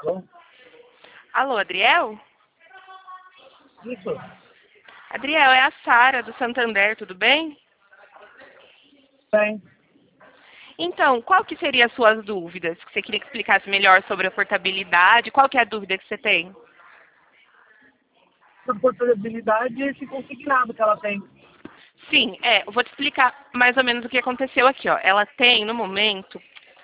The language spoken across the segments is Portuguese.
Alô? Alô, Adriel? Isso? Adriel, é a Sara do Santander, tudo bem? Bem. Então, qual que seriam as suas dúvidas? Que você queria que explicasse melhor sobre a portabilidade? Qual que é a dúvida que você tem? Por portabilidade e esse consignado que ela tem. Sim, eu vou te explicar mais ou menos o que aconteceu aqui, ó. Ela tem, no momento,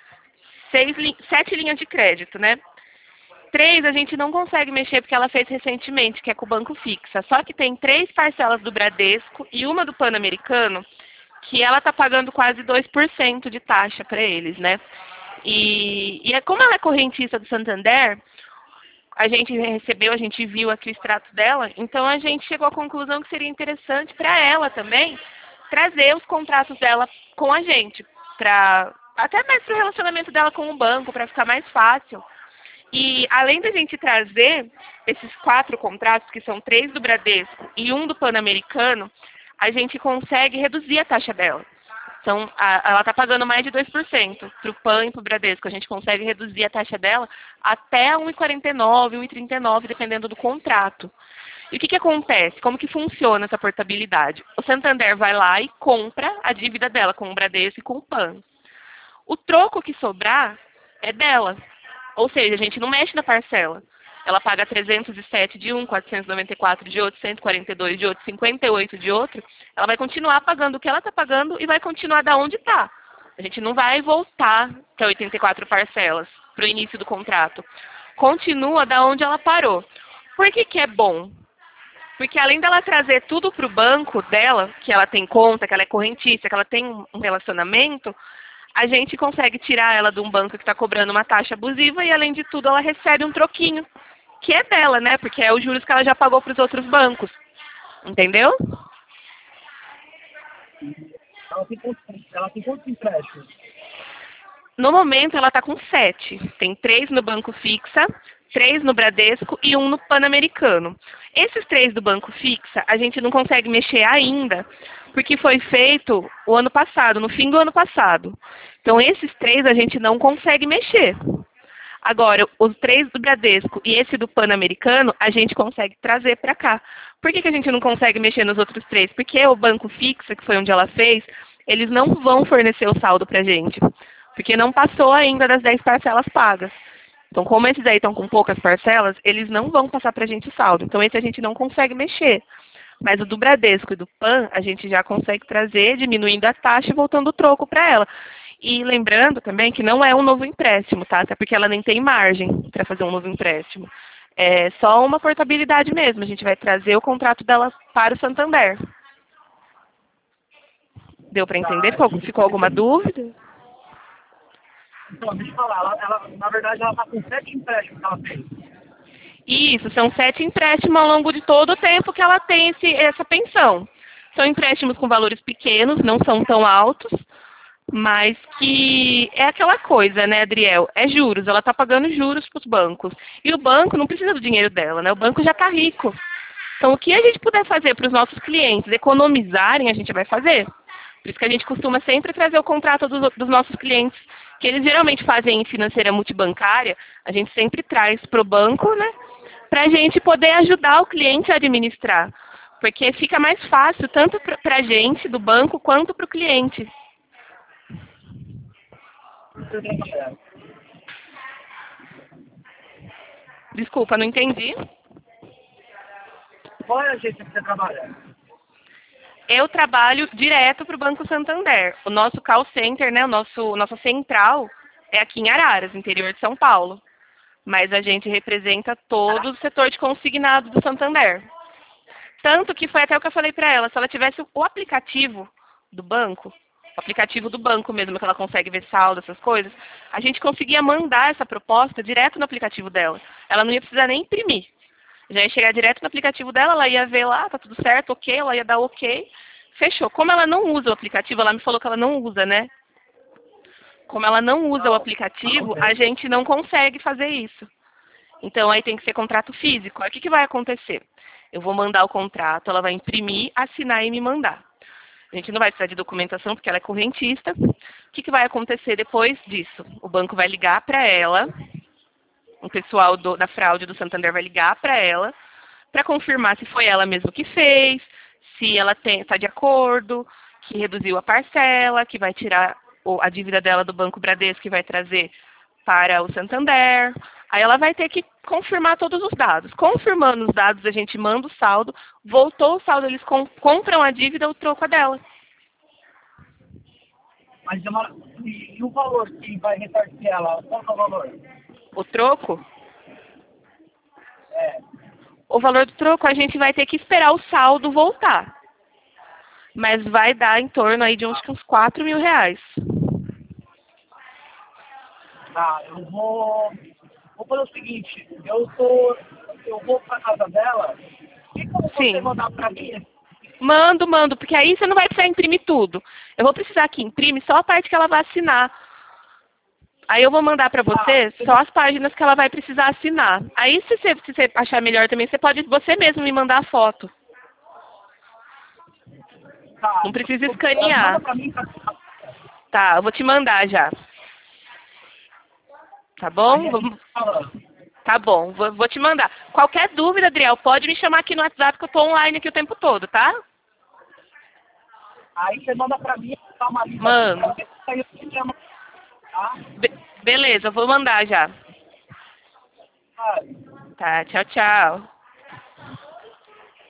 7 linhas de crédito, né? 3 a gente não consegue mexer porque ela fez recentemente, que é com o Banco Fixa. Só que tem 3 parcelas do Bradesco e uma do Pan-Americano, que ela está pagando quase 2% de taxa para eles, né? E como ela é correntista do Santander, a gente viu aqui o extrato dela, então a gente chegou à conclusão que seria interessante para ela também trazer os contratos dela com a gente, até mais para o relacionamento dela com o banco, para ficar mais fácil. E além da gente trazer esses 4 contratos, que são 3 do Bradesco e um do Pan-Americano, a gente consegue reduzir a taxa dela. Então, ela está pagando mais de 2% para o PAN e para o Bradesco. A gente consegue reduzir a taxa dela até 1,49, 1,39, dependendo do contrato. E o que acontece? Como que funciona essa portabilidade? O Santander vai lá e compra a dívida dela com o Bradesco e com o PAN. O troco que sobrar é dela. Ou seja, a gente não mexe na parcela. Ela paga 307 de um, 494 de outro, 142 de outro, 58 de outro. Ela vai continuar pagando o que ela está pagando e vai continuar da onde está. A gente não vai voltar para 84 parcelas, para o início do contrato. Continua da onde ela parou. Por que é bom? Porque além dela trazer tudo para o banco dela, que ela tem conta, que ela é correntista, que ela tem um relacionamento, a gente consegue tirar ela de um banco que está cobrando uma taxa abusiva e, além de tudo, ela recebe um troquinho, que é dela, né? Porque é os juros que ela já pagou para os outros bancos. Entendeu? Ela tem quantos empréstimos? No momento, ela está com 7. Tem 3 no Banco Fixa, 3 no Bradesco e um no Pan-Americano. Esses 3 do Banco Fixa, a gente não consegue mexer ainda, porque foi feito o ano passado, no fim do ano passado. Então, esses 3 a gente não consegue mexer. Agora, os 3 do Bradesco e esse do Pan-Americano, a gente consegue trazer para cá. Por que a gente não consegue mexer nos outros 3? Porque o Banco Fixa, que foi onde ela fez, eles não vão fornecer o saldo para a gente. Porque não passou ainda das 10 parcelas pagas. Então, como esses aí estão com poucas parcelas, eles não vão passar para a gente o saldo. Então, esse a gente não consegue mexer. Mas o do Bradesco e do PAN, a gente já consegue trazer, diminuindo a taxa e voltando o troco para ela. E lembrando também que não é um novo empréstimo, tá? Até porque ela nem tem margem para fazer um novo empréstimo. É só uma portabilidade mesmo. A gente vai trazer o contrato dela para o Santander. Deu para entender? Ficou alguma dúvida? Então, deixa eu falar. Na verdade, ela está com 7 empréstimos que ela fez. Isso, são 7 empréstimos ao longo de todo o tempo que ela tem essa pensão. São empréstimos com valores pequenos, não são tão altos, mas que é aquela coisa, né, Adriel? É juros, ela está pagando juros para os bancos. E o banco não precisa do dinheiro dela, né? O banco já está rico. Então, o que a gente puder fazer para os nossos clientes economizarem, a gente vai fazer. Por isso que a gente costuma sempre trazer o contrato dos nossos clientes, que eles geralmente fazem em financeira multibancária, a gente sempre traz para o banco, né? Para a gente poder ajudar o cliente a administrar. Porque fica mais fácil tanto para a gente, do banco, quanto para o cliente. Desculpa, não entendi. Qual é a agência que você trabalha? Eu trabalho direto para o Banco Santander. O nosso call center, né, nossa central é aqui em Araras, interior de São Paulo. Mas a gente representa todo o setor de consignado do Santander. Tanto que foi até o que eu falei para ela, se ela tivesse o aplicativo do banco, o aplicativo do banco mesmo, que ela consegue ver saldo, essas coisas, a gente conseguia mandar essa proposta direto no aplicativo dela. Ela não ia precisar nem imprimir. Já ia chegar direto no aplicativo dela, ela ia ver lá, tá tudo certo, ok, ela ia dar ok, fechou. Como ela não usa o aplicativo, ela me falou que ela não usa, né? Como ela não usa o aplicativo, a gente não consegue fazer isso. Então, aí tem que ser contrato físico. Aí, o que vai acontecer? Eu vou mandar o contrato, ela vai imprimir, assinar e me mandar. A gente não vai precisar de documentação, porque ela é correntista. O que vai acontecer depois disso? O banco vai ligar para ela um pessoal da fraude do Santander vai ligar para ela para confirmar se foi ela mesma que fez, se ela está de acordo, que reduziu a parcela, que vai tirar a dívida dela do Banco Bradesco, que vai trazer para o Santander. Aí ela vai ter que confirmar todos os dados. Confirmando os dados, a gente manda o saldo. Voltou o saldo, eles compram a dívida, o troco é dela. Mas e o valor que vai ressarcir ela? Qual que é o valor? O troco? É. O valor do troco, a gente vai ter que esperar o saldo voltar. Mas vai dar em torno aí de uns 4.000 reais. Tá, eu vou fazer o seguinte, eu vou pra casa dela, e como você Sim. mandar pra mim? Mando, porque aí você não vai precisar imprimir tudo. Eu vou precisar que imprime só a parte que ela vai assinar. Aí eu vou mandar pra você só as páginas que ela vai precisar assinar. Aí se você achar melhor também, você pode você mesmo me mandar a foto. Tá, Não precisa manda escanear. pra mim, Tá, eu vou te mandar já. Tá bom? Tá bom, vou te mandar. Qualquer dúvida, Adriel, pode me chamar aqui no WhatsApp que eu tô online aqui o tempo todo, tá? Aí você manda pra mim, tá uma lista. Mano. Aí eu te chamo, tá? Beleza, eu vou mandar já. Ah, Tá, tchau, tchau.